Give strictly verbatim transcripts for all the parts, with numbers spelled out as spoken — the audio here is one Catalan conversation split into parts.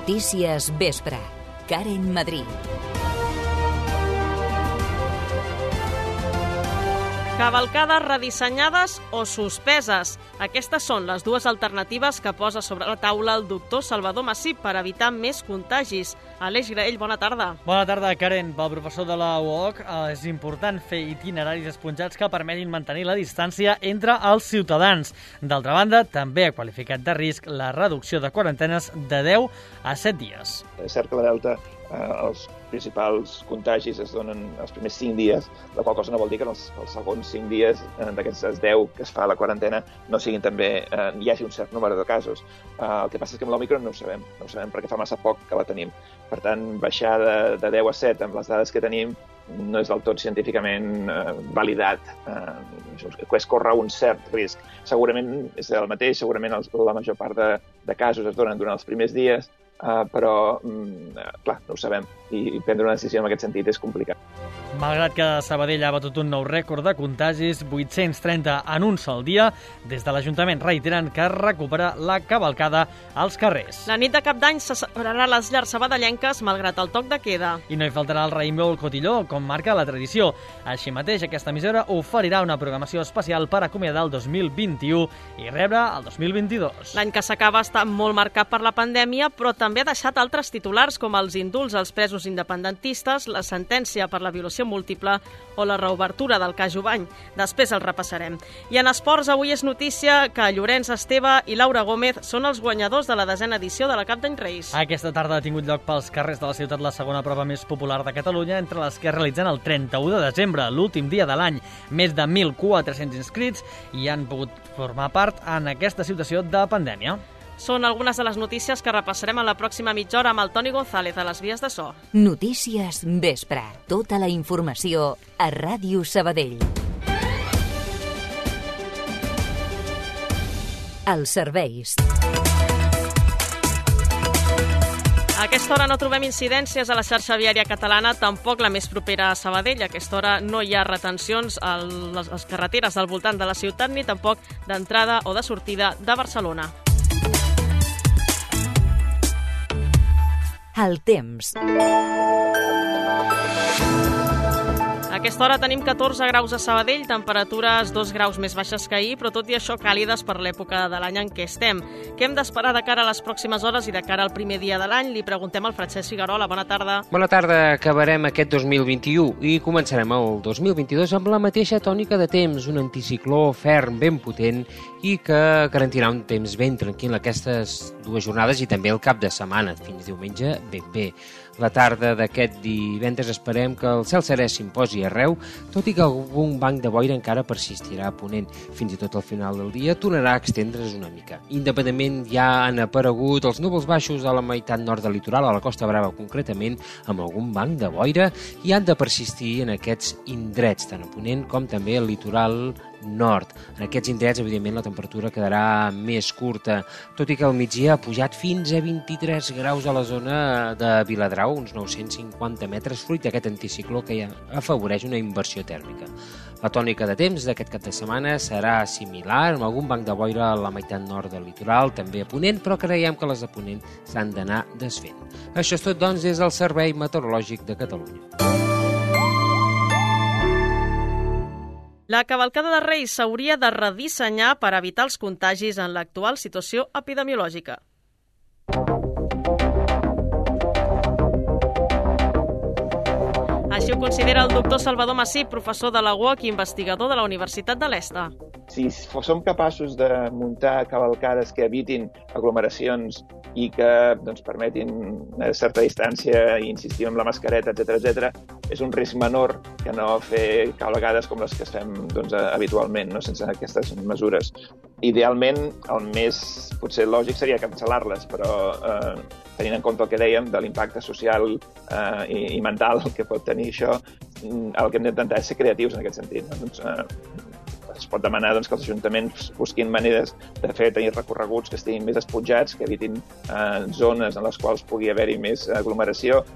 Notícies Vespre. Karen Madrid. Cavalcades redissenyades o suspeses. Aquestes són les dues alternatives que posa sobre la taula el doctor Salvador Masip per evitar més contagis. Aleix Graell, bona tarda. Bona tarda, Karen. Pel professor de la U O C és important fer itineraris esponjats que permetin mantenir la distància entre els ciutadans. D'altra banda, també ha qualificat de risc la reducció de quarantenes de deu a set dies. És cert que la Delta eh, els principals contagis es donen els primers cinc dies, la qual cosa no vol dir que els, els segons cinc dies eh, d'aquests deu que es fa la quarantena no siguin també, eh, hi hagi un cert número de casos. Eh, el que passa és que amb l'Òmicron no ho sabem, no ho sabem perquè fa massa poc que la tenim. Per tant, baixar de, de deu a set amb les dades que tenim no és del tot científicament eh, validat. Eh, és córrer un cert risc. Segurament és el mateix, segurament els, la major part de, de casos es donen durant els primers dies, Uh, però, mm, clar, no ho sabem, i prendre una decisió en aquest sentit és complicat. Malgrat que Sabadell ha batut un nou rècord de contagis, vuit-cents trenta en un sol dia, des de l'Ajuntament reiteren que recupera la cavalcada als carrers. La nit de Cap d'Any se celebrarà a les llars sabadellenques malgrat el toc de queda. I no hi faltarà el raïm o el cotilló, com marca la tradició. Així mateix, aquesta emissora oferirà una programació especial per acomiadar el dos mil vint-i-u i rebre el dos mil vint-i-dos. L'any que s'acaba està molt marcat per la pandèmia, però també ha deixat altres titulars com els indults als presos independentistes, la sentència per la violació múltiple o la reobertura del cas Jubany. Després el repassarem. I en esports, avui és notícia que Llorenç Esteve i Laura Gómez són els guanyadors de la desena edició de la Cap d'Any Reis. Aquesta tarda ha tingut lloc pels carrers de la ciutat la segona prova més popular de Catalunya, entre les que es realitzen el trenta-u de desembre, l'últim dia de l'any. Més de mil quatre-cents inscrits i han pogut formar part en aquesta situació de pandèmia. Són algunes de les notícies que repassarem en la pròxima mitja hora amb el Toni González a les vies de so. Notícies Vespre. Tota la informació a Ràdio Sabadell. Els serveis. A aquesta hora no trobem incidències a la xarxa viària catalana, tampoc la més propera a Sabadell. A aquesta hora no hi ha retencions a les carreteres del voltant de la ciutat ni tampoc d'entrada o de sortida de Barcelona. El temps. A aquesta hora tenim catorze graus a Sabadell, temperatures dos graus més baixes que ahir, però tot i això càlides per l'època de l'any en què estem. Què hem d'esperar de cara a les pròximes hores i de cara al primer dia de l'any? Li preguntem al Francesc Figuerola. Bona tarda. Bona tarda. Acabarem aquest dos mil vint-i-u i començarem el dos mil vint-i-dos amb la mateixa tònica de temps, un anticicló ferm, ben potent i que garantirà un temps ben tranquil aquestes dues jornades i també el cap de setmana, fins diumenge ben bé. La tarda d'aquest divendres esperem que el cel serè s'imposi arreu, tot i que algun banc de boira encara persistirà a ponent. Fins i tot al final del dia tornarà a extendre's una mica. Independentment, ja han aparegut els núvols baixos a la meitat nord del litoral, a la Costa Brava concretament, amb algun banc de boira, i han de persistir en aquests indrets, tant a ponent com també al litoral nord. En aquests indrets, evidentment, la temperatura quedarà més curta, tot i que al migdia ha pujat fins a vint-i-tres graus a la zona de Viladrau, uns nou-cents cinquanta metres, fruit d'aquest anticicló que ja afavoreix una inversió tèrmica. La tònica de temps d'aquest cap de setmana serà similar, amb algun banc de boira a la meitat nord del litoral, també a ponent, però creiem que les de ponent s'han d'anar desfent. Això és tot, doncs, des del Servei Meteorològic de Catalunya. La cavalcada de Reis s'hauria de redissenyar per evitar els contagis en l'actual situació epidemiològica. Així ho considera el doctor Salvador Masip, professor de la U O C i investigador de la Universitat de l'Esta. Si som capaços de muntar cavalcades que evitin aglomeracions i que doncs, permetin una certa distància i insistir en la mascareta, etcètera, etcètera, és un risc menor que no fer cavalcades com les que fem doncs, habitualment, no? Sense aquestes mesures. Idealment, el més potser lògic seria cancel·lar-les, però eh, tenint en compte el que dèiem de l'impacte social eh, i, i mental que pot tenir això, el que hem d'intentar és ser creatius en aquest sentit. No? Doncs, eh, es pot demanar doncs, que els ajuntaments busquin maneres de fer tenir recorreguts que estiguin més esponjats, que evitin eh, zones en les quals pugui haver-hi més aglomeració.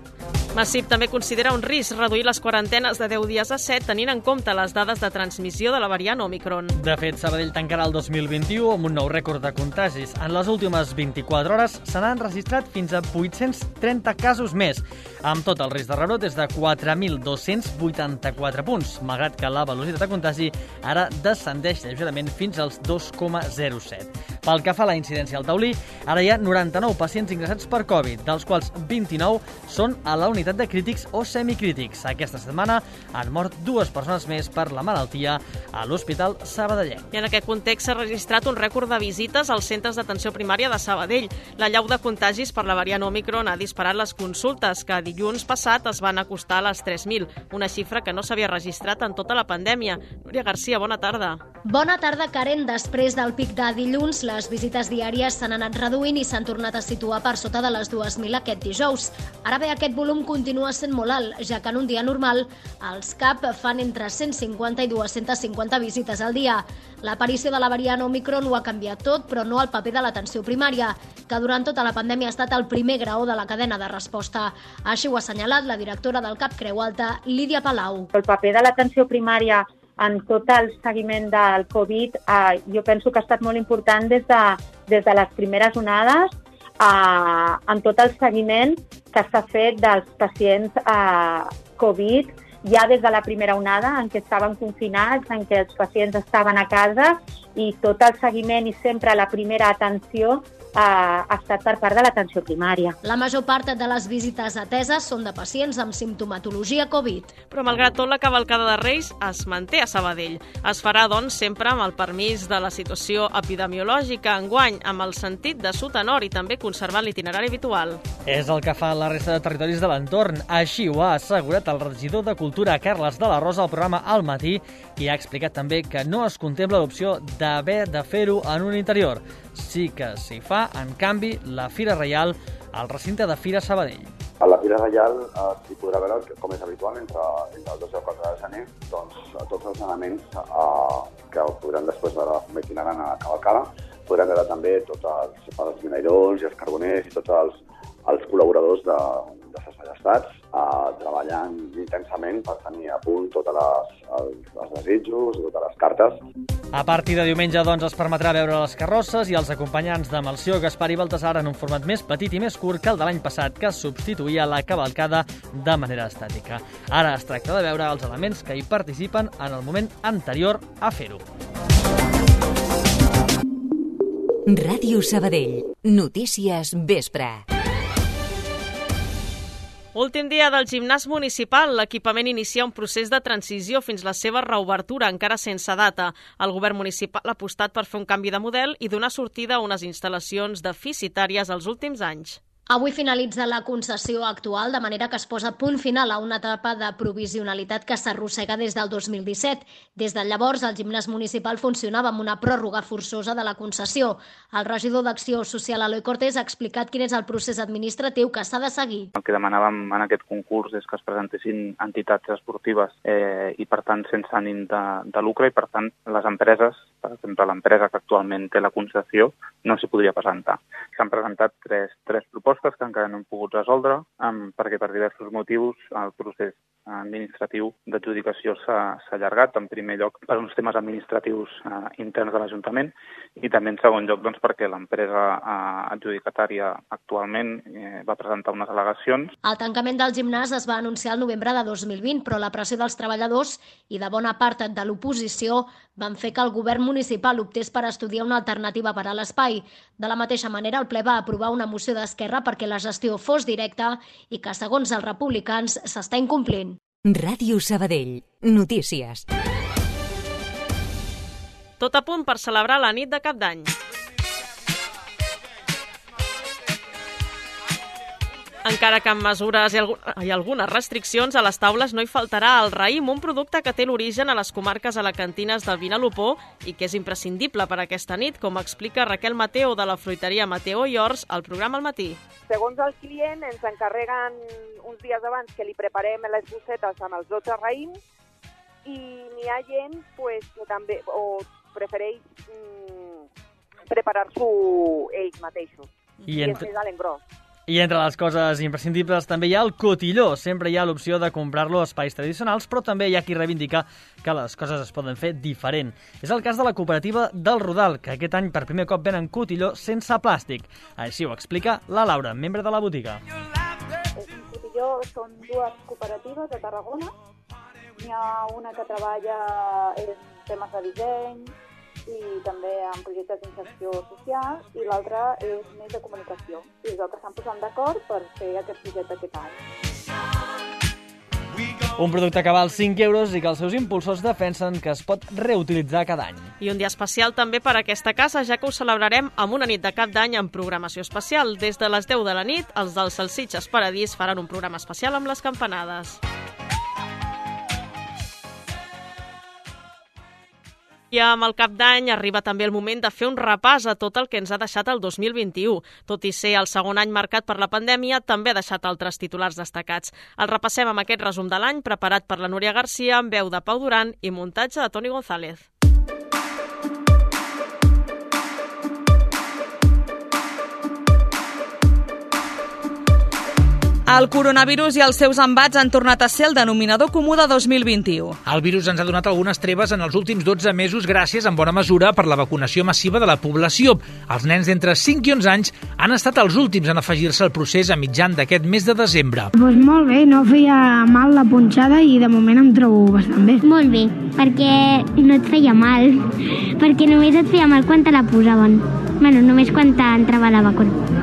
Massip també considera un risc reduir les quarantenes de deu dies a set tenint en compte les dades de transmissió de la variant Omicron. De fet, Sabadell tancarà el dos mil vint-i-u amb un nou rècord de contagis. En les últimes vint-i-quatre hores se n'han registrat fins a vuit-cents trenta casos més. Amb tot, el risc de rebrot és de quatre mil dos-cents vuitanta-quatre punts, malgrat que la velocitat de contagi ara descendeix lleugerament fins als dos coma zero set. Pel que fa a la incidència al taulí, ara hi ha noranta-nou pacients ingressats per Covid, dels quals vint-i-nou són a la unitat de crítics o semicrítics. Aquesta setmana han mort dues persones més per la malaltia a l'Hospital Sabadellenc. I en aquest context s'ha registrat un rècord de visites als centres d'atenció primària de Sabadell. La llau de contagis per la variant Omicron ha disparat les consultes, que dilluns passat es van acostar a les tres mil, una xifra que no s'havia registrat en tota la pandèmia. Núria Garcia, bona tarda. Bona tarda, Karen. Després del pic de dilluns, les visites diàries s'han anat reduint i s'han tornat a situar per sota de les dues mil aquest dijous. Ara bé, aquest volum continua sent molt alt, ja que en un dia normal els C A P fan entre cent cinquanta i dues-centes cinquanta visites al dia. L'aparició de la variant Omicron ho ha canviat tot, però no el paper de l'atenció primària, que durant tota la pandèmia ha estat el primer graó de la cadena de resposta. Així ho ha assenyalat la directora del C A P Creu Alta, Lídia Palau. El paper de l'atenció primària en tot el seguiment del Covid eh, jo penso que ha estat molt important des de, des de les primeres onades, eh, en tot el seguiment que s'ha fet dels pacients eh, Covid, ja des de la primera onada en què estaven confinats, en què els pacients estaven a casa, i tot el seguiment i sempre la primera atenció ha estat per part de l'atenció primària. La major part de les visites ateses són de pacients amb simptomatologia Covid. Però malgrat tot, la cavalcada de Reis es manté a Sabadell. Es farà, doncs, sempre amb el permís de la situació epidemiològica, enguany amb el sentit de sud a nord i també conservant l'itinerari habitual. És el que fa la resta de territoris de l'entorn. Així ho ha assegurat el regidor de Cultura, Carles de la Rosa, al programa Al Matí, i ha explicat també que no es contempla l'opció d'haver de fer-ho en un interior. Sí que s'hi fa, en canvi, la Fira Reial al recinte de Fira Sabadell. A la Fira Reial eh, s'hi podrà veure, com és habitual, entre, entre el dos i el quatre de gener, doncs, tots els elements eh, que podran després veure com itineren a la cavalcada. Podran veure també tots els, els minairons i els carboners i tots els, els col·laboradors de, de les Ballestats eh, treballant intensament per tenir a punt tots els, els, els desitjos i totes les cartes. A partir de diumenge, doncs, es permetrà veure les carrosses i els acompanyants de Melcior, Gaspar i Baltasar en un format més petit i més curt que el de l'any passat, que substituïa la cavalcada de manera estàtica. Ara es tracta de veure els elements que hi participen en el moment anterior a fer-ho. Ràdio Sabadell. Notícies vespre. Últim dia del gimnàs municipal, l'equipament inicia un procés de transició fins la seva reobertura, encara sense data. El govern municipal ha apostat per fer un canvi de model i donar sortida a unes instal·lacions deficitàries als últims anys. Avui finalitza la concessió actual, de manera que es posa punt final a una etapa de provisionalitat que s'arrossega des del dos mil disset. Des de llavors, el gimnàs municipal funcionava amb una pròrroga forçosa de la concessió. El regidor d'Acció Social, Eloi Cortés, ha explicat quin és el procés administratiu que s'ha de seguir. El que demanàvem en aquest concurs és que es presentessin entitats esportives eh, i, per tant, sense ànim de, de lucre, i, per tant, les empreses, per exemple, l'empresa que actualment té la concessió, no s'hi podria presentar. S'han presentat tres, tres propostes que encara no hem pogut resoldre, um, perquè per diversos motius el procés administratiu d'adjudicació s'ha allargat, en primer lloc per uns temes administratius uh, interns de l'Ajuntament, i també en segon lloc doncs, perquè l'empresa uh, adjudicatària actualment eh, va presentar unes al·legacions. El tancament del gimnàs es va anunciar el novembre de dos mil vint, però la pressió dels treballadors i de bona part de l'oposició van fer que el govern municipal optés per estudiar una alternativa per a l'espai. De la mateixa manera, el ple va aprovar una moció d'Esquerra perquè la gestió fos directa i que, segons els republicans, s'està incomplint. Ràdio Sabadell. Notícies. Tot a punt per celebrar la nit de Cap d'Any. Encara que amb mesures i algunes restriccions, a les taules no hi faltarà el raïm, un producte que té l'origen a les comarques alacantines del Vinalopó i que és imprescindible per a aquesta nit, com explica Raquel Mateo de la fruiteria Mateo i Horts al programa Al Matí. Segons el client, ens encarreguen uns dies abans que li preparem les bossetes amb els dotze raïms, i n'hi ha gent pues, que també o prefereix mm, preparar-s'ho ells mateixos. I, I ent... és més a l'engròs. I entre les coses imprescindibles també hi ha el cotilló. Sempre hi ha l'opció de comprar-lo a espais tradicionals, però també hi ha qui reivindica que les coses es poden fer diferent. És el cas de la cooperativa del Rodal, que aquest any per primer cop venen cotilló sense plàstic. Així ho explica la Laura, membre de la botiga. Un cotilló són dues cooperatives de Tarragona. N'hi ha una que treballa en temes de disseny i també en projectes d'inserció social, i l'altra és més de comunicació. I és el que estan posant d'acord per fer aquest projecte aquest any. Un producte que val cinc euros i que els seus impulsors defensen que es pot reutilitzar cada any. I un dia especial també per a aquesta casa, ja que ho celebrarem amb una nit de cap d'any amb programació especial. Des de les deu de la nit, els dels Salsitxes Paradís faran un programa especial amb les campanades. I amb el cap d'any arriba també el moment de fer un repàs a tot el que ens ha deixat el dos mil vint-i-u. Tot i ser el segon any marcat per la pandèmia, també ha deixat altres titulars destacats. El repassem amb aquest resum de l'any, preparat per la Núria Garcia, amb veu de Pau Duran i muntatge de Toni González. El coronavirus i els seus embats han tornat a ser el denominador comú de dos mil vint-i-u. El virus ens ha donat algunes treves en els últims dotze mesos gràcies, en bona mesura, per la vacunació massiva de la població. Els nens d'entre cinc i onze anys han estat els últims en afegir-se al procés a mitjan d'aquest mes de desembre. Pues molt bé, no feia mal la punxada i de moment em trobo bastant bé. Molt bé, perquè no et feia mal, perquè només et feia mal quan te la posaven. Bueno, només quan t'entrava la vacuna.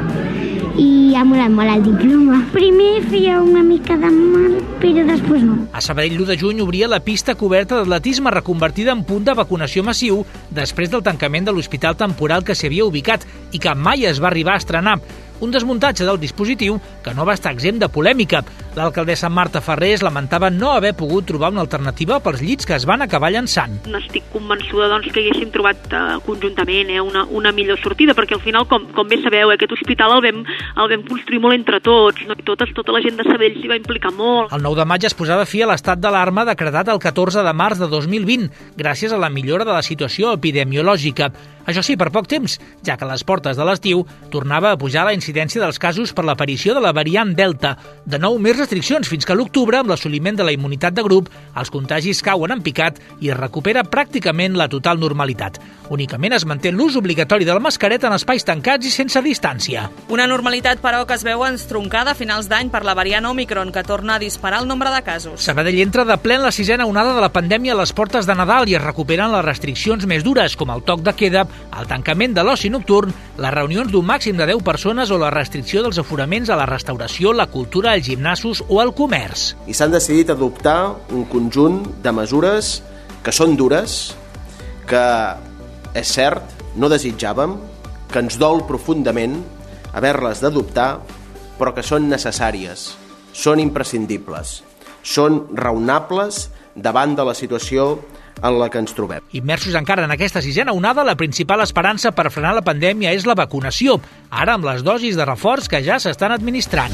I ha molat molt el diploma. Primer feia una mica de mal, però després no. A Sabadell, l'u de juny obria la pista coberta d'atletisme reconvertida en punt de vacunació massiu després del tancament de l'hospital temporal que s'hi havia ubicat i que mai es va arribar a estrenar. Un desmuntatge del dispositiu que no va estar exempt de polèmica. L'alcaldessa Marta Ferrés lamentava no haver pogut trobar una alternativa pels llits que es van acabar llançant. N'estic convençuda doncs, que haguéssim trobat uh, conjuntament eh, una, una millor sortida, perquè al final, com, com bé sabeu, eh, aquest hospital el vam, el vam construir molt entre tots, no? I totes, tota la gent de Sabadell s'hi va implicar molt. El nou de maig es posava fi a l'estat d'alarma decretat el catorze de març de dos mil vint, gràcies a la millora de la situació epidemiològica. Això sí, per poc temps, ja que a les portes de l'estiu tornava a pujar la incidència dels casos per l'aparició de la variant Delta. De nou, més restriccions fins que a l'octubre, amb l'assoliment de la immunitat de grup, els contagis cauen en picat i es recupera pràcticament la total normalitat. Únicament es manté l'ús obligatori de la mascareta en espais tancats i sense distància. Una normalitat, però, que es veu estroncada a finals d'any per la variant Omicron, que torna a disparar el nombre de casos. Sabadell entra de ple en la sisena onada de la pandèmia a les portes de Nadal i es recuperen les restriccions més dures, com el toc de queda, el tancament de l'oci nocturn, les reunions d'un màxim de deu persones o la restricció dels aforaments a la restauració, la cultura, els gimnasos o el comerç. I s'han decidit adoptar un conjunt de mesures que són dures, que, és cert, no desitjàvem, que ens dol profundament haver-les d'adoptar, però que són necessàries, són imprescindibles, són raonables davant de la situació en la que ens trobem. Immersos encara en aquesta sisena onada, la principal esperança per frenar la pandèmia és la vacunació, ara amb les dosis de reforç que ja s'estan administrant.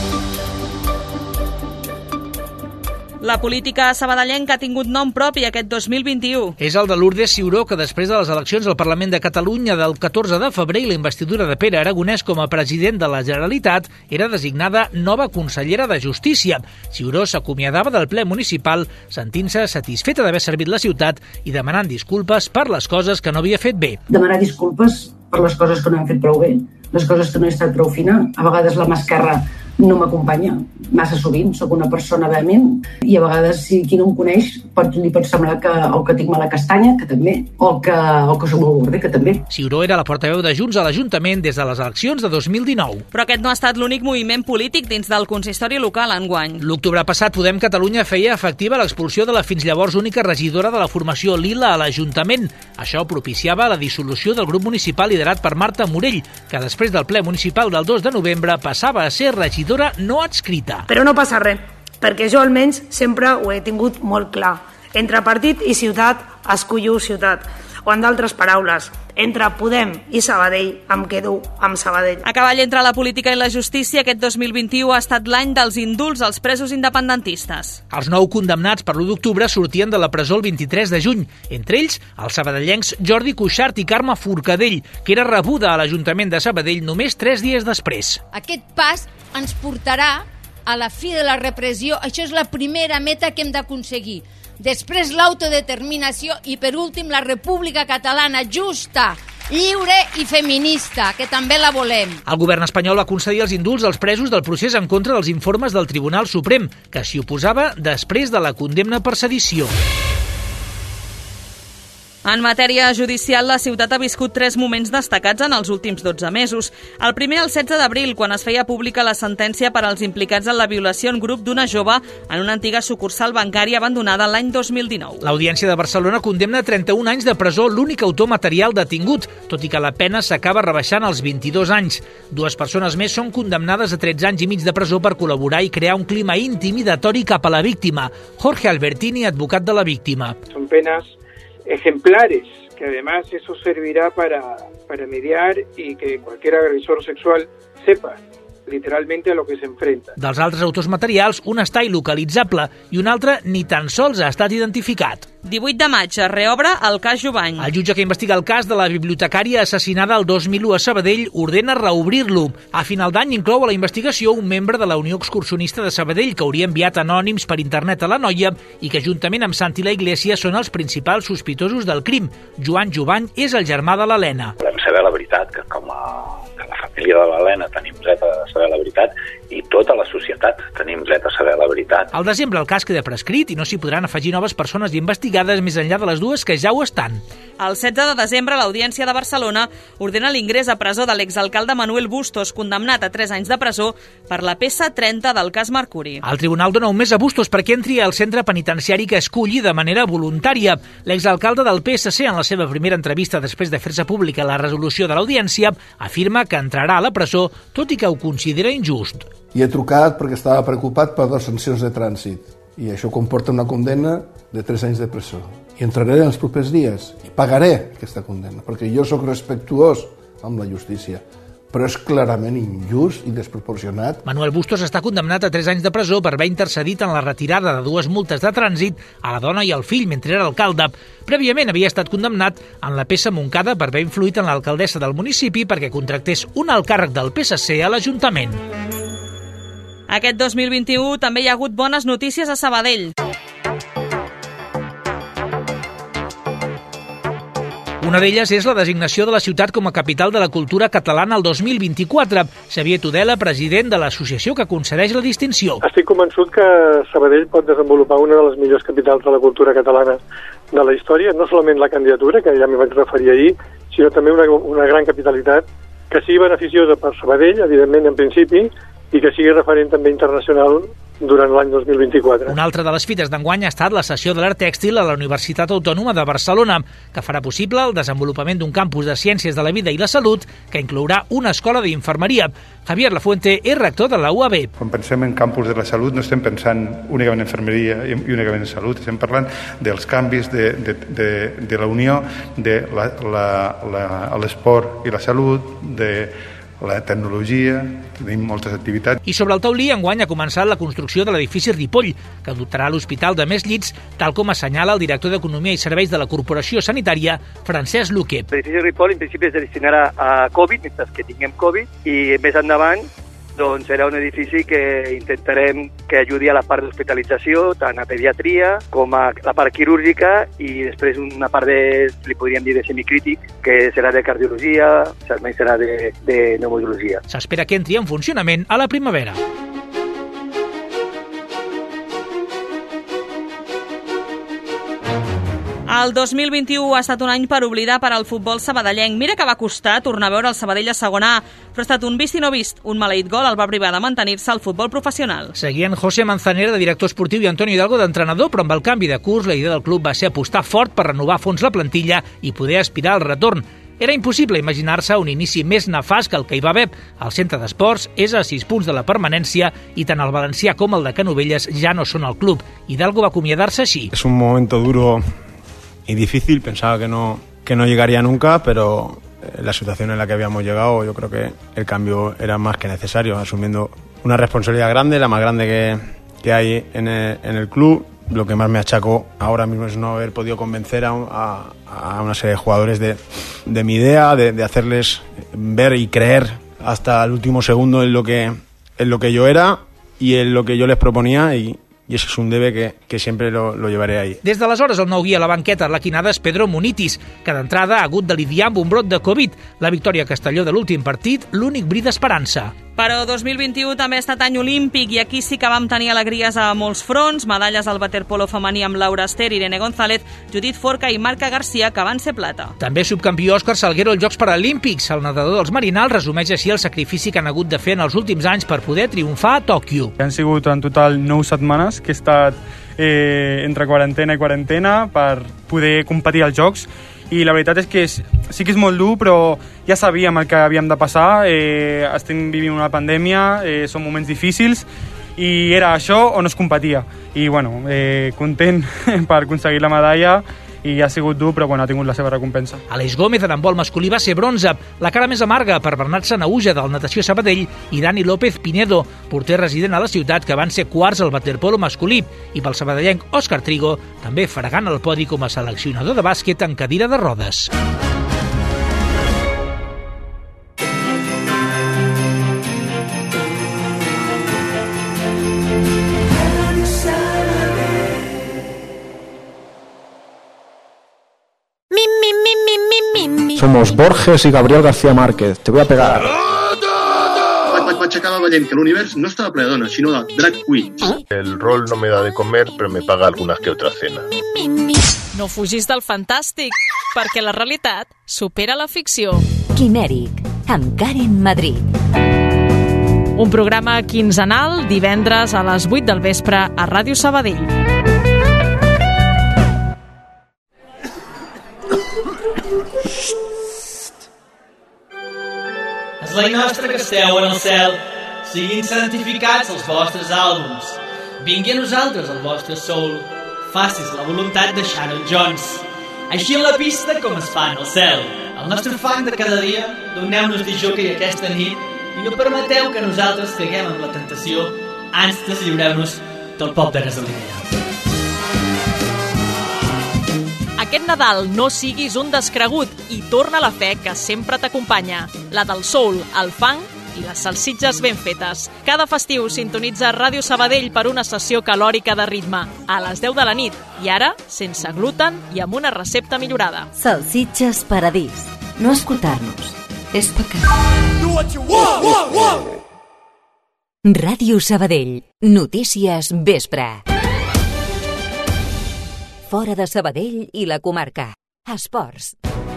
La política sabadellenca ha tingut nom propi aquest dos mil vint-i-u. És el de Lourdes Ciuró, que després de les eleccions al Parlament de Catalunya del catorze de febrer i la investidura de Pere Aragonès com a president de la Generalitat, era designada nova consellera de Justícia. Ciuró s'acomiadava del ple municipal sentint-se satisfeta d'haver servit la ciutat i demanant disculpes per les coses que no havia fet bé. Demanar disculpes per les coses que no hem fet prou bé, les coses que no he estat prou fina. A vegades la mà esquerra no m'acompanya, massa sovint, sóc una persona vehement i a vegades si qui no em coneix pot, li pot semblar que, o que tinc mala castanya, que també, o que, o que som molt borde, que també. Ciuró era la portaveu de Junts a l'Ajuntament des de les eleccions de dos mil dinou. Però aquest no ha estat l'únic moviment polític dins del consistori local enguany. L'octubre passat Podem Catalunya feia efectiva l'expulsió de la fins llavors única regidora de la formació Lila a l'Ajuntament. Això propiciava la dissolució del grup municipal liderat per Marta Morell, que després del ple municipal del dos de novembre passava a ser regidora no adscrita. Però no passa res, perquè jo almenys sempre ho he tingut molt clar. Entre partit i ciutat, escollo ciutat. o en d'altres paraules, entre Podem i Sabadell, em quedo amb Sabadell. A cavall entre la política i la justícia, aquest dos mil vint-i-u ha estat l'any dels indults als presos independentistes. Els nou condemnats per l'u d'octubre sortien de la presó el vint-i-tres de juny. Entre ells, els sabadellencs Jordi Cuixart i Carme Forcadell, que era rebuda a l'Ajuntament de Sabadell només tres dies després. Aquest pas ens portarà a la fi de la repressió. Això és la primera meta que hem d'aconseguir. Després l'autodeterminació i, per últim, la República Catalana justa, lliure i feminista, que també la volem. El govern espanyol va concedir els indults als presos del procés en contra dels informes del Tribunal Suprem, que s'hi oposava després de la condemna per sedició. En matèria judicial, la ciutat ha viscut tres moments destacats en els últims dotze mesos. El primer, el setze d'abril, quan es feia pública la sentència per als implicats en la violació en grup d'una jove en una antiga sucursal bancària abandonada l'any dos mil dinou. L'Audiència de Barcelona condemna a trenta-un anys de presó l'únic autor material detingut, tot i que la pena s'acaba rebaixant als vint-i-dos anys. Dues persones més són condemnades a tretze anys i mig de presó per col·laborar i crear un clima intimidatori cap a la víctima. Jorge Albertini, advocat de la víctima. Són penes ejemplares, que además eso servirá para, para mediar y que cualquier agresor sexual sepa literalmente a lo que se enfrenta. Dels altres autors materials, un està il·localitzable i un altre ni tan sols ha estat identificat. divuit de maig es reobre el cas Jubany. El jutge que investiga el cas de la bibliotecària assassinada el dos mil u a Sabadell ordena reobrir-lo. A final d'any inclou a la investigació un membre de la Unió Excursionista de Sabadell que hauria enviat anònims per internet a la noia i que juntament amb Santi la Iglesia són els principals sospitosos del crim. Joan Jubany és el germà de l'Helena. Volem saber la veritat, que com a la família de l'Helena tenim dret a saber la veritat i tota la societat tenim dret a saber la veritat. Al desembre el cas queda prescrit i no s'hi podran afegir noves persones investigades més enllà de les dues que ja ho estan. El setze de desembre l'Audiència de Barcelona ordena l'ingrés a presó de l'exalcalde Manuel Bustos, condemnat a tres anys de presó per la peça trenta del cas Mercuri. El tribunal dona un mes a Bustos perquè entri al centre penitenciari que esculli de manera voluntària. L'exalcalde del P S C, en la seva primera entrevista després de fer-se pública la resolució de l'Audiència, afirma que entrarà a la presó, tot i que ho considera injust. I he trucat perquè estava preocupat per les sancions de trànsit i això comporta una condemna de tres anys de presó. I entraré en els propers dies i pagaré aquesta condemna, perquè jo sóc respectuós amb la justícia, però és clarament injust i desproporcionat. Manuel Bustos està condemnat a tres anys de presó per haver intercedit en la retirada de dues multes de trànsit a la dona i al fill mentre era alcalde. Prèviament havia estat condemnat en la peça Montcada per haver influït en l'alcaldessa del municipi perquè contractés un alt càrrec del P S C a l'Ajuntament. Aquest dos mil vint-i-u també hi ha hagut bones notícies a Sabadell. Una d'elles és la designació de la ciutat com a capital de la cultura catalana el dos mil vint-i-quatre. Xavier Tudela, president de l'associació que concedeix la distinció. Estic convençut que Sabadell pot desenvolupar una de les millors capitals de la cultura catalana de la història, no solament la candidatura, que ja m'hi vaig referir ahir, sinó també una, una gran capitalitat que sigui beneficiosa per Sabadell, evidentment, en principi, i que sigui referent també internacional durant l'any dos mil vint-i-quatre. Una altra de les fites d'enguany ha estat la sessió de l'art tèxtil a la Universitat Autònoma de Barcelona, que farà possible el desenvolupament d'un campus de Ciències de la Vida i la Salut que inclourà una escola d'infermeria. Javier Lafuente és rector de la U A B. Quan pensem en campus de la salut no estem pensant únicament en infermeria i únicament en salut, estem parlant dels canvis de, de, de, de la unió de l'esport i la salut, de la tecnologia, tenim moltes activitats. I sobre el taulí, enguany ha començat la construcció de l'edifici Ripoll, que dotarà l'hospital de més llits, tal com assenyala el director d'Economia i Serveis de la Corporació Sanitària, Francesc Luque. L'edifici Ripoll, en principi, es destinarà a Covid, mentre que tinguem Covid, i més endavant doncs serà un edifici que intentarem que ajudi a la part d'hospitalització, tant a pediatria com a la part quirúrgica i després una part de, li podríem dir, de semicrític, que serà de cardiologia, almenys serà de, de pneumologia. S'espera que entri en funcionament a la primavera. El dos mil vint-i-u ha estat un any per oblidar per al futbol sabadellenc. Mira que va costar tornar a veure el Sabadell a segona A, però ha estat un vist i no vist. Un maleït gol el va privar de mantenir-se al futbol professional. Seguien José Manzanera, de director esportiu, i Antonio Hidalgo, d'entrenador, però amb el canvi de curs la idea del club va ser apostar fort per renovar a fons la plantilla i poder aspirar al retorn. Era impossible imaginar-se un inici més nefast que el que hi va haver. El centre d'esports és a sis punts de la permanència i tant el valencià com el de Canovelles ja no són al club. Hidalgo va acomiadar-se així. És un moment duro y difícil, pensaba que no, que no llegaría nunca, pero la situación en la que habíamos llegado, yo creo que el cambio era más que necesario, asumiendo una responsabilidad grande, la más grande que, que hay en el, en el club. Lo que más me achacó ahora mismo es no haber podido convencer a, a, a una serie de jugadores de, de mi idea, de, de hacerles ver y creer hasta el último segundo en lo que, en lo que yo era y en lo que yo les proponía, y, i això és un debe que, que sempre lo, lo llevaré ahí. Des d'aleshores, el nou guia a la banqueta l'arlequinada és Pedro Munitis, que d'entrada ha hagut de lidiar amb un brot de Covid. La victòria a Castelló de l'últim partit, l'únic bri d'esperança. Però dos mil vint-i-u també ha estat any olímpic i aquí sí que vam tenir alegries a molts fronts, medalles al waterpolo femení amb Laura Ester, Irene González, Judit Forca i Marca Garcia, que van ser plata. També subcampió Òscar Salguero als Jocs Paralímpics. El nedador dels Marinals resumeix així el sacrifici que han hagut de fer en els últims anys per poder triomfar a Tòquio. Han sigut en total nou setmanes que he estat eh, entre quarantena i quarantena per poder competir als Jocs, i la veritat és que és, sí que és molt dur, però ja sabíem el que havíem de passar. Eh, estem vivint una pandèmia, eh, són moments difícils, i era això o no es competia. I bueno, eh, content per aconseguir la medalla, i ha sigut dur, però bueno, ha tingut la seva recompensa. Aleix Gómez, en handbol masculí, va ser bronze. La cara més amarga per Bernat Sanahuja, del Natació Sabadell, i Dani López Pinedo, porter resident a la ciutat, que van ser quarts al waterpolo masculí. I pel sabadellenc Òscar Trigo, també fregant el podi com a seleccionador de bàsquet en cadira de rodes. Somos Borges y Gabriel García Márquez. Te voy a pegar. Vaig, vaig acabar veient que l'univers no estava ple de dones, sinó de drag queens. El rol no me da de comer, pero me paga algunas que otras cenas. No fugis del fantàstic, perquè la realitat supera la ficció. Quimèric, amb Karen Madrid. Un programa quinzenal, divendres a les vuit del vespre a Ràdio Sabadell. És la nostra que esteu en el cel, siguin santificats els vostres àlbums. Vingui a nosaltres el vostre soul, facis la voluntat de Sharon Jones. Així en la pista com es fa en el cel. El nostre fang de cada dia, doneu-nos de jockey aquesta nit i no permeteu que nosaltres caiguem en la tentació, antes lliureu-nos del pop de gasolina. Aquest Nadal no siguis un descregut i torna la fe que sempre t'acompanya, la del soul, el funk i les salsitxes ben fetes. Cada festiu sintonitza Ràdio Sabadell per una sessió calòrica de ritme, a les deu de la nit, i ara sense gluten i amb una recepta millorada. Salsitxes Paradís. No escoltar-nos és pecat. Ràdio Sabadell. Notícies vespre. Fora de Sabadell i la comarca. Esports.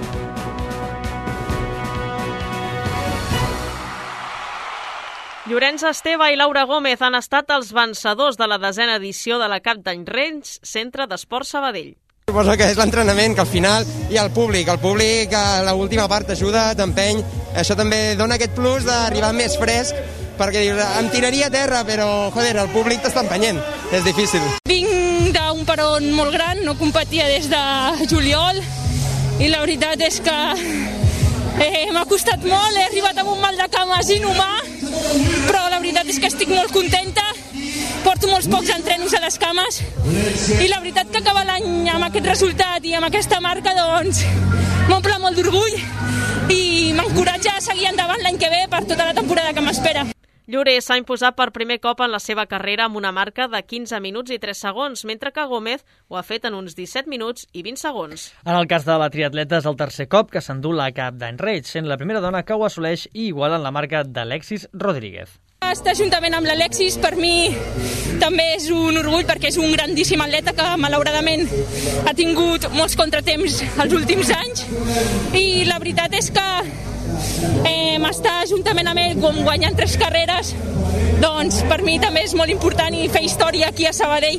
Llorenç Esteve i Laura Gómez han estat els vencedors de la desena edició de la Cap d'Any Range, Centre d'Esports Sabadell. Suposo que és l'entrenament, que al final hi ha el públic. El públic a l'última part t'ajuda, t'empeny. Això també dona aquest plus d'arribar més fresc, perquè dius, em tiraria a terra, però, joder, el públic t'està empenyent. És difícil. Vinc d'un peron molt gran, no competia des de juliol, i la veritat és que eh, m'ha costat molt, he arribat amb un mal de cames inhumà, però la veritat és que estic molt contenta. Porto molts pocs entrenos a les cames i la veritat que acabar l'any amb aquest resultat i amb aquesta marca, doncs, m'omple molt d'orgull i m'encoratja a seguir endavant l'any que ve per tota la temporada que m'espera. Llorer s'ha imposat per primer cop en la seva carrera amb una marca de quinze minuts i tres segons, mentre que Gómez ho ha fet en uns disset minuts i vint segons. En el cas de la triatleta és el tercer cop que s'endú la Cap d'Any Reig, sent la primera dona que ho assoleix i iguala en la marca d'Alexis Rodríguez. Estar juntament amb l'Alexis per mi també és un orgull, perquè és un grandíssim atleta que malauradament ha tingut molts contratemps els últims anys, i la veritat és que eh, estar juntament amb ell guanyant tres carreres, doncs per mi també és molt important i fer història aquí a Sabadell.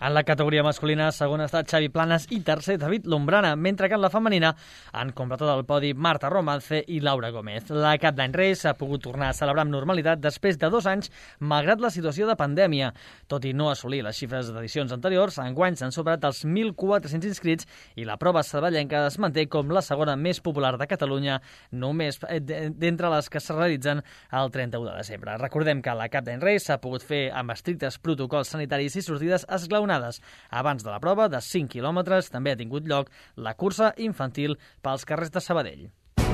En la categoria masculina, segon ha estat Xavi Planes i tercer David Lombrana, mentre que en la femenina han completat el podi Marta Romance i Laura Gómez. La Cap d'Any Reis s'ha pogut tornar a celebrar amb normalitat després de dos anys, malgrat la situació de pandèmia. Tot i no assolir les xifres d'edicions anteriors, enguany s'han superat els mil quatre-cents inscrits i la prova sabadellenca es manté com la segona més popular de Catalunya, només d'entre les que es realitzen el trenta-u de desembre. Recordem que la Cap d'Any Reis s'ha pogut fer amb estrictes protocols sanitaris i sortides esglaonades. Abans de la prova, de cinc quilòmetres, també ha tingut lloc la cursa infantil pels carrers de Sabadell.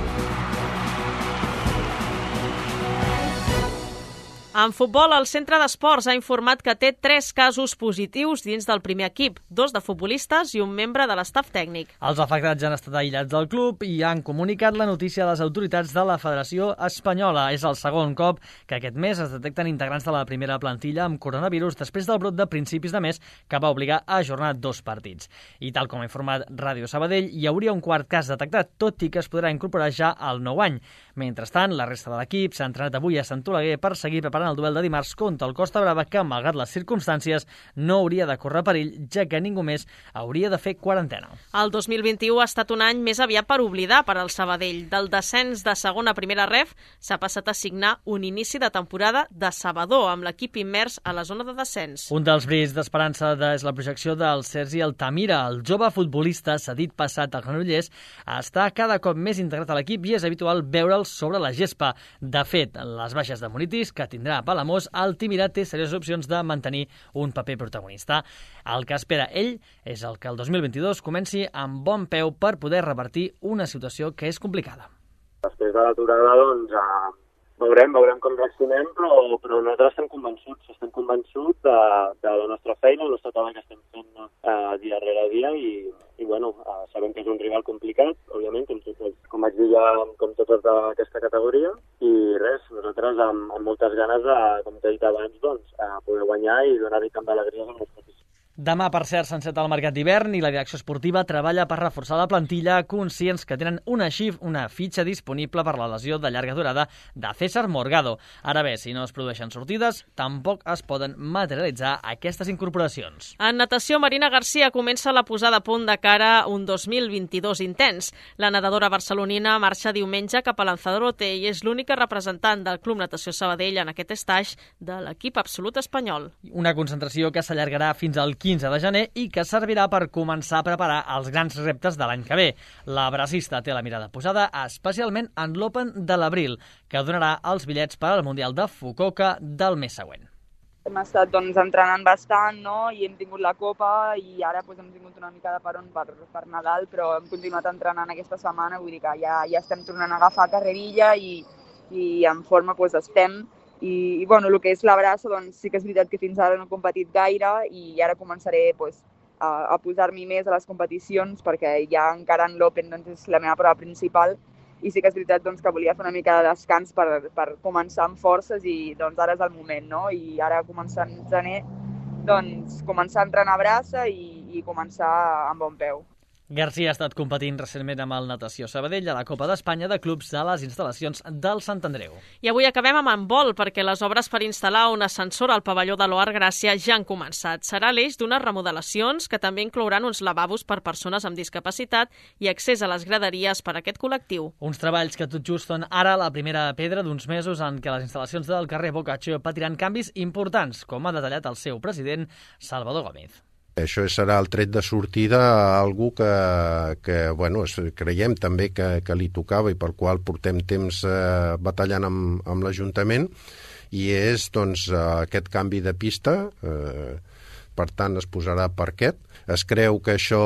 En futbol, el Centre d'Esports ha informat que té tres casos positius dins del primer equip, dos de futbolistes i un membre de l'estaf tècnic. Els afectats han estat aïllats del club i han comunicat la notícia a les autoritats de la Federació Espanyola. És el segon cop que aquest mes es detecten integrants de la primera plantilla amb coronavirus després del brot de principis de mes que va obligar a ajornar dos partits. I tal com ha informat Ràdio Sabadell, hi hauria un quart cas detectat, tot i que es podrà incorporar ja al nou any. Mentrestant, la resta de l'equip s'ha entrenat avui a Sant Oleguer per seguir preparant el duel de dimarts contra el Costa Brava, que, malgrat les circumstàncies, no hauria de córrer perill, ja que ningú més hauria de fer quarantena. El dos mil vint-i-u ha estat un any més aviat per oblidar per al Sabadell. Del descens de segona a primera ref s'ha passat a signar un inici de temporada decebedor, amb l'equip immers a la zona de descens. Un dels brills d'esperança és la projecció del Sergi Altamira. El jove futbolista cedit passat al Granollers està cada cop més integrat a l'equip i és habitual veure'l sobre la gespa. De fet, les baixes de Munitis, que tindrà a Palamós, Altamira té serioses opcions de mantenir un paper protagonista. El que espera ell és el que el dos mil vint-i-dos comenci amb bon peu per poder revertir una situació que és complicada. Després de l'aturada, doncs, eh, veurem, veurem com reaccionem, però, però nosaltres estem convençuts, estem convençuts de, de la nostra feina, el nostre treball que estem fent eh, dia rere dia i, i bueno, eh, sabem que és un rival complicat, òbviament, com, tots, com vaig dir ja, com tots els d'aquesta categoria, i res, nosaltres amb, amb moltes ganes de, com t'he dit abans, doncs, a poder guanyar i donar-hi tant d'alegries als nostres. Demà, per cert, s'enceta el mercat d'hivern i la direcció esportiva treballa per reforçar la plantilla, conscients que tenen una xif, una fitxa disponible per la lesió de llarga durada de César Morgado. Ara bé, si no es produeixen sortides, tampoc es poden materialitzar aquestes incorporacions. En natació, Marina Garcia comença la posada a punt de cara a un dos mil vint-i-dos intens. La nedadora barcelonina marxa diumenge cap a Lanzarote i és l'única representant del Club Natació Sabadell en aquest estatge de l'equip absolut espanyol. Una concentració que s'allargarà fins al quinze de gener i que servirà per començar a preparar els grans reptes de l'any que ve. La bracista té la mirada posada especialment en l'Open de l'abril, que donarà els bitllets per al Mundial de Fukuoka del mes següent. Hem estat doncs, entrenant bastant, no? I hem tingut la Copa i ara doncs, hem tingut una mica de peron per, per Nadal, però hem continuat entrenant aquesta setmana, vull dir que ja, ja estem tornant a agafar carrerilla i, i en forma doncs, estem. I, i bueno, el que és la braça, doncs sí que és veritat que fins ara no he competit gaire i ara començaré pues, a, a posar-m'hi més a les competicions perquè ja encara en l'Open doncs, és la meva prova principal i sí que és veritat doncs, que volia fer una mica de descans per, per començar amb forces i doncs, ara és el moment, no? I ara començant gener, doncs, començar a entrenar braça i, i començar amb bon peu. Garcia ha estat competint recentment amb el Natació Sabadell a la Copa d'Espanya de Clubs a les instal·lacions del Sant Andreu. I avui acabem amb handbol, perquè les obres per instal·lar un ascensor al pavelló de l'Oar Gràcia ja han començat. Serà l'eix d'unes remodelacions que també inclouran uns lavabos per persones amb discapacitat i accés a les graderies per a aquest col·lectiu. Uns treballs que tot just són ara la primera pedra d'uns mesos en què les instal·lacions del carrer Boccaccio patiran canvis importants, com ha detallat el seu president, Salvador Gómez. Això serà el tret de sortida a algú que, que bueno, creiem també que, que li tocava i pel qual portem temps eh, batallant amb, amb l'Ajuntament, i és doncs, aquest canvi de pista, eh, per tant es posarà parquet. Es creu que això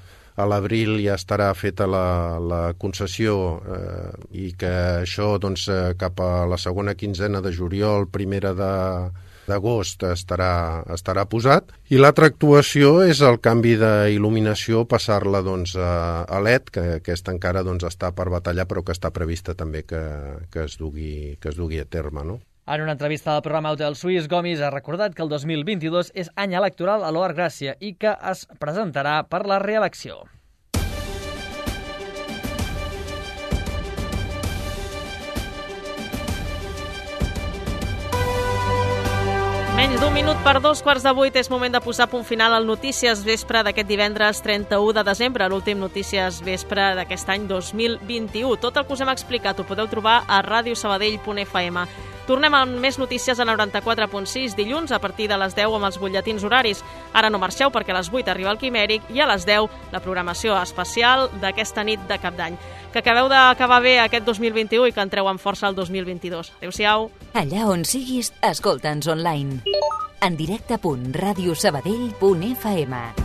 a l'abril ja estarà feta la, la concessió eh, i que això doncs, cap a la segona quinzena de juliol, primera de d'agost estarà, estarà posat. I l'altra actuació és el canvi d'il·luminació, passar-la doncs, a, a L E D, que aquesta encara doncs, està per batallar, però que està prevista també que, que, es, dugui, que es dugui a terme, no? En una entrevista al programa Hotel Suís, Gomis ha recordat que el dos mil vint-i-dos és any electoral a l'Oar Gràcia i que es presentarà per la reelecció. Menys d'un minut per dos quarts de vuit és moment de posar punt final al Notícies Vespre d'aquest divendres trenta-u de desembre, l'últim Notícies Vespre d'aquest any dos mil vint-i-u. Tot el que us hem explicat ho podeu trobar a radio sabadell punt f m. Tornem amb més notícies a noranta-quatre punt sis dilluns a partir de les deu amb els butlletins horaris. Ara no marxeu perquè a les vuit arriba el Quimèric i a les deu la programació especial d'aquesta nit de Cap d'Any. Que acabeu d'acabar bé aquest dos mil vint-i-u i que entreu amb força al dos mil vint-i-dos. Adéu-siau. Allà on siguis, escolta'ns online. En directe punt radio sabadell punt f m.